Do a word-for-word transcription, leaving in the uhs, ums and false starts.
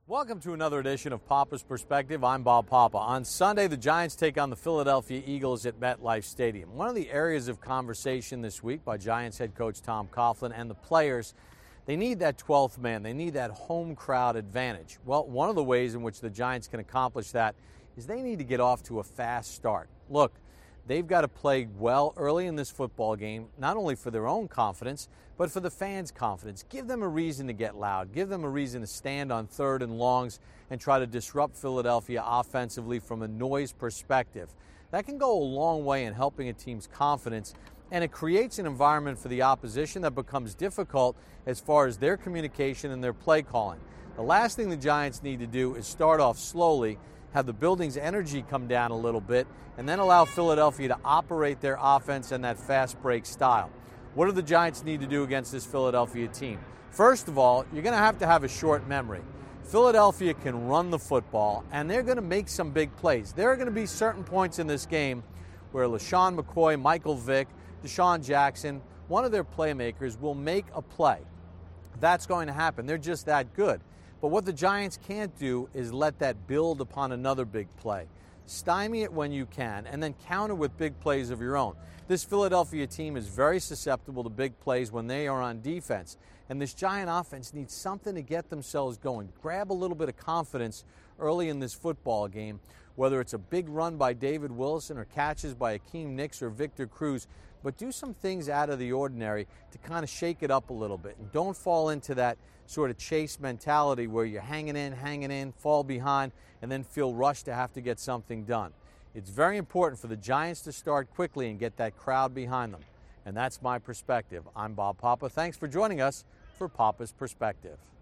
Welcome to another edition of Papa's Perspective. I'm Bob Papa. On Sunday, the Giants take on the Philadelphia Eagles at MetLife Stadium. One of the areas of conversation this week by Giants head coach Tom Coughlin and the players, they need that twelfth man. They need that home crowd advantage. Well, one of the ways in which the Giants can accomplish that is they need to get off to a fast start. Look, they've got to play well early in this football game, not only for their own confidence, but for the fans' confidence. Give them a reason to get loud. Give them a reason to stand on third and longs and try to disrupt Philadelphia offensively from a noise perspective. That can go a long way in helping a team's confidence, and it creates an environment for the opposition that becomes difficult as far as their communication and their play calling. The last thing the Giants need to do is start off slowly, have the building's energy come down a little bit, and then allow Philadelphia to operate their offense in that fast break style. What do the Giants need to do against this Philadelphia team? First of all, you're going to have to have a short memory. Philadelphia can run the football, and they're going to make some big plays. There are going to be certain points in this game where LaShawn McCoy, Michael Vick, Deshaun Jackson, one of their playmakers will make a play. That's going to happen. They're just that good. But what the Giants can't do is let that build upon another big play. Stymie it when you can, and then counter with big plays of your own. This Philadelphia team is very susceptible to big plays when they are on defense. And this Giant offense needs something to get themselves going. Grab a little bit of confidence early in this football game, whether it's a big run by David Wilson or catches by Akeem Nicks or Victor Cruz. But do some things out of the ordinary to kind of shake it up a little bit. And don't fall into that sort of chase mentality where you're hanging in, hanging in, fall behind, and then feel rushed to have to get something done. It's very important for the Giants to start quickly and get that crowd behind them. And that's my perspective. I'm Bob Papa. Thanks for joining us for Papa's Perspective.